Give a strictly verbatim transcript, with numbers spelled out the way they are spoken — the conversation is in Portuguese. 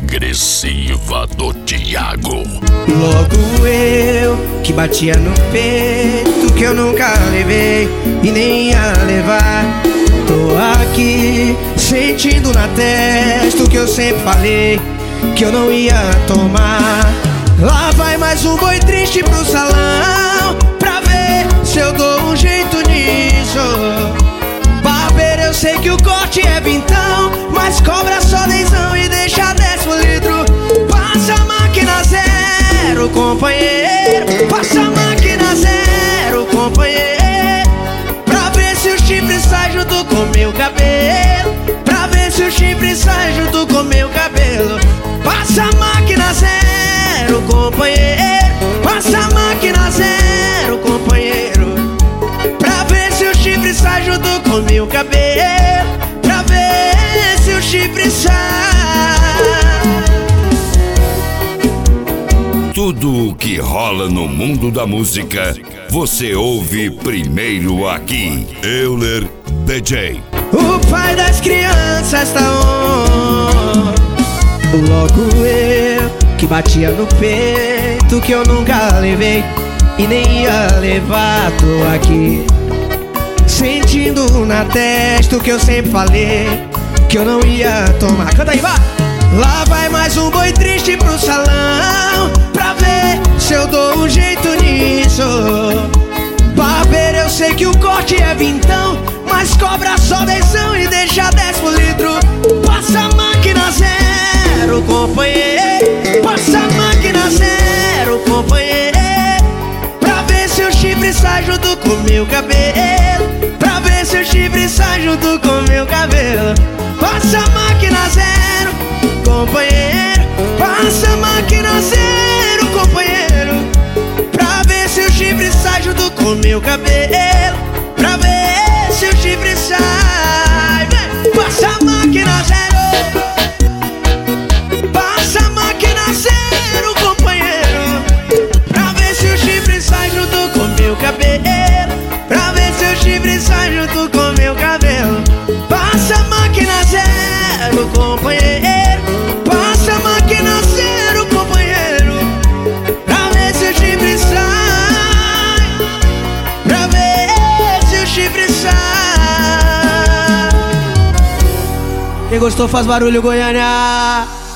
agressiva do Thiago. Logo eu, que batia no peito, que eu nunca levei e nem ia levar. Tô aqui, sentindo na testa o que eu sempre falei, que eu não ia tomar. Lá vai mais um boi triste pro salão, pra ver se eu dou um jeito nisso. Barbeiro, eu sei que o corte é vintão, mas cobra só dezão e deixa dez por litro. Passa a máquina zero, companheiro. Passa a máquina zero, companheiro, pra ver se o chifre sai junto com meu cabelo. Pra ver se o chifre sai junto com meu cabelo. Passa a máquina zero, companheiro. Passa a máquina zero, companheiro, pra ver se o chifre sai junto com meu cabelo. Pra ver se o chifre sai. Tudo o que rola no mundo da música, você ouve primeiro aqui. Euler D J. O pai das crianças tá on. Logo eu, que batia no peito, que eu nunca levei e nem ia levar. Tô aqui, sentindo na testa o que eu sempre falei, que eu não ia tomar. Canta aí, vai! Lá vai mais um boi triste pro salão, pra ver se eu dou um jeito nisso. Barbeiro, eu sei que o corte é vintão, mas cobra só dezão e deixa dez por litro. Passa a máquina zero, companheiro. Passa a máquina zero, companheiro, pra ver se o chifre sai junto com meu cabelo. Pra ver se o chifre sai junto com meu cabelo. Passa a máquina zero, companheiro. Passa a máquina zero, companheiro, pra ver se o chifre sai junto com meu cabelo. Pra ver se o chifre sai. Passa a máquina zero. Passa a máquina zero, companheiro, pra ver se o chifre sai junto com meu cabelo. Pra ver se o chifre sai junto com meu cabelo. Passa a máquina zero, companheiro. Passa a máquina zero, companheiro, pra ver se o chifre sai. Pra ver se o chifre sai. Quem gostou faz barulho, Goiânia.